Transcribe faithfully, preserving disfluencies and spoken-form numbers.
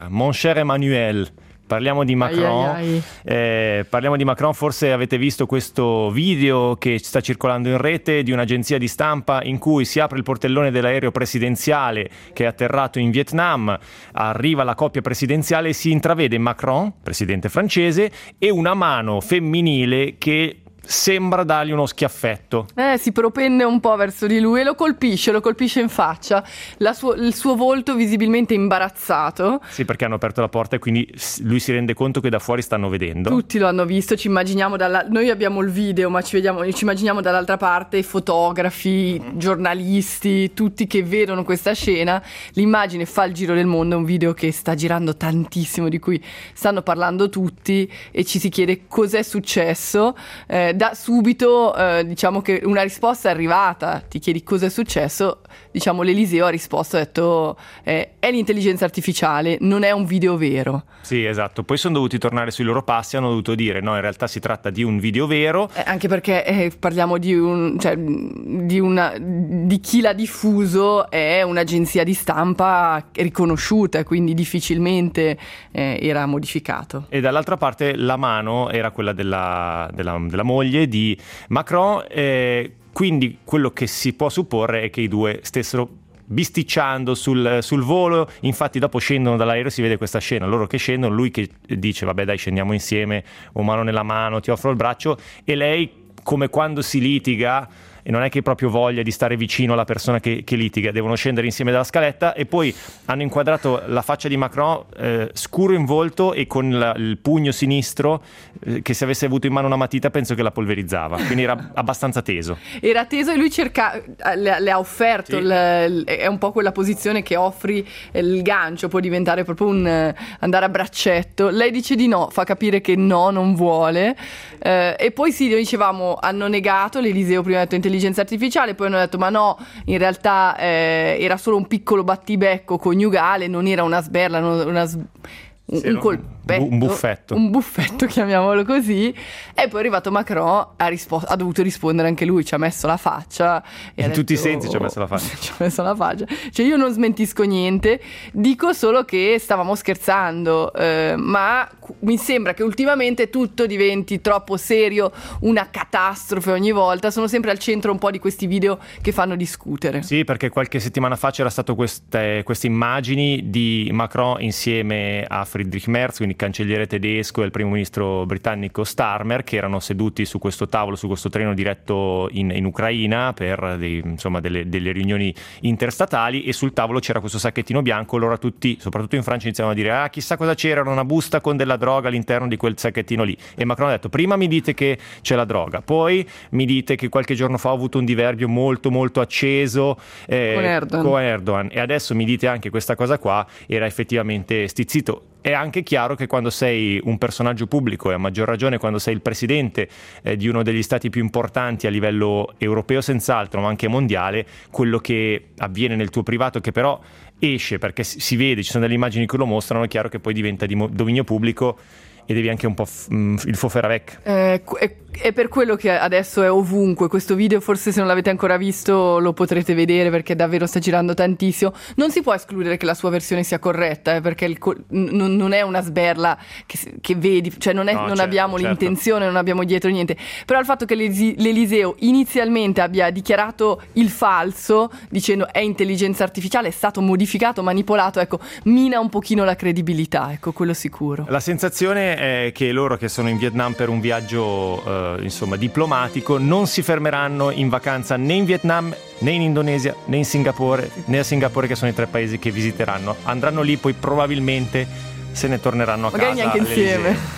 mon cher Emmanuel. Parliamo di Macron, ai, ai, ai. Eh, parliamo di Macron, forse avete visto questo video che sta circolando in rete di un'agenzia di stampa in cui si apre il portellone dell'aereo presidenziale che è atterrato in Vietnam, arriva la coppia presidenziale e si intravede Macron, presidente francese, e una mano femminile che sembra dargli uno schiaffetto. Eh, si propende un po' verso di lui e lo colpisce, lo colpisce in faccia. La suo, il suo volto visibilmente imbarazzato. Sì, perché hanno aperto la porta e quindi lui si rende conto che da fuori stanno vedendo. Tutti lo hanno visto, ci immaginiamo dalla... noi abbiamo il video, ma ci, vediamo, ci immaginiamo dall'altra parte fotografi, giornalisti, tutti che vedono questa scena. L'immagine fa il giro del mondo, è un video che sta girando tantissimo, di cui stanno parlando tutti e ci si chiede cos'è successo. Eh, da subito eh, diciamo che una risposta è arrivata, ti chiedi cosa è successo, diciamo l'Eliseo ha risposto, ha detto eh, è l'intelligenza artificiale, non è un video vero. Sì, esatto, poi sono dovuti tornare sui loro passi, hanno dovuto dire no, in realtà si tratta di un video vero, eh, anche perché eh, parliamo di un cioè, di una di chi l'ha diffuso, è un'agenzia di stampa riconosciuta, quindi difficilmente eh, era modificato. E dall'altra parte la mano era quella della, della, della moglie di Macron, eh, quindi quello che si può supporre è che i due stessero bisticciando sul, sul volo. Infatti dopo scendono dall'aereo, si vede questa scena, loro che scendono, lui che dice vabbè dai scendiamo insieme, ho mano nella mano, ti offro il braccio, e lei come quando si litiga e non è che proprio voglia di stare vicino alla persona che, che litiga, devono scendere insieme dalla scaletta, e poi hanno inquadrato la faccia di Macron eh, scuro in volto e con la, il pugno sinistro eh, che se avesse avuto in mano una matita penso che la polverizzava, quindi era abbastanza teso. Era teso e lui cerca, le, le ha offerto, sì. il, è un po' quella posizione che offri il gancio, può diventare proprio un andare a braccetto. Lei dice di no, fa capire che no, non vuole, eh, e poi sì, dicevamo, hanno negato, l'Eliseo prima ha detto intelligenza artificiale, poi hanno detto ma no, in realtà eh, era solo un piccolo battibecco coniugale, non era una sberla, non, una s- un, sì, un colpetto, un buffetto, un buffetto chiamiamolo così. E poi è arrivato Macron, ha, rispo- ha dovuto rispondere anche lui, ci ha messo la faccia e in ha tutti detto, i sensi ci ha messo la faccia ci ha messo la faccia, cioè io non smentisco niente, dico solo che stavamo scherzando, eh, ma mi sembra che ultimamente tutto diventi troppo serio, una catastrofe ogni volta, sono sempre al centro un po' di questi video che fanno discutere. Sì, perché qualche settimana fa c'era stato queste, queste immagini di Macron insieme a Friedrich Merz, quindi cancelliere tedesco, e il primo ministro britannico Starmer, che erano seduti su questo tavolo, su questo treno diretto in, in Ucraina per dei, insomma, delle, delle riunioni interstatali, e sul tavolo c'era questo sacchettino bianco. Allora tutti, soprattutto in Francia, iniziavano a dire ah chissà cosa c'era, era una busta con della droga all'interno di quel sacchettino lì, e Macron ha detto prima mi dite che c'è la droga, poi mi dite che qualche giorno fa ho avuto un diverbio molto molto acceso eh, con Erdogan. con Erdogan, e adesso mi dite anche questa cosa qua, era effettivamente stizzito. È anche chiaro che quando sei un personaggio pubblico, e a maggior ragione quando sei il presidente eh, di uno degli stati più importanti a livello europeo senz'altro, ma anche mondiale, quello che avviene nel tuo privato, che però esce perché si vede, ci sono delle immagini che lo mostrano, è chiaro che poi diventa di mo- dominio pubblico e devi anche un po' f- mh, il foferavec. Eh, è, è per quello che adesso è ovunque questo video, forse se non l'avete ancora visto lo potrete vedere perché davvero sta girando tantissimo. Non si può escludere che la sua versione sia corretta, eh, perché il co- n- non è una sberla che, che vedi, cioè non, è, no, non certo, abbiamo certo. l'intenzione, non abbiamo dietro niente, però il fatto che l'Elise- l'Eliseo inizialmente abbia dichiarato il falso dicendo è intelligenza artificiale, è stato modificato, manipolato, ecco, mina un pochino la credibilità, ecco, quello sicuro. La sensazione è che loro che sono in Vietnam per un viaggio eh, insomma diplomatico non si fermeranno in vacanza né in Vietnam né in Indonesia né in Singapore né a Singapore, che sono i tre paesi che visiteranno. Andranno lì, poi probabilmente se ne torneranno a magari casa neanche insieme.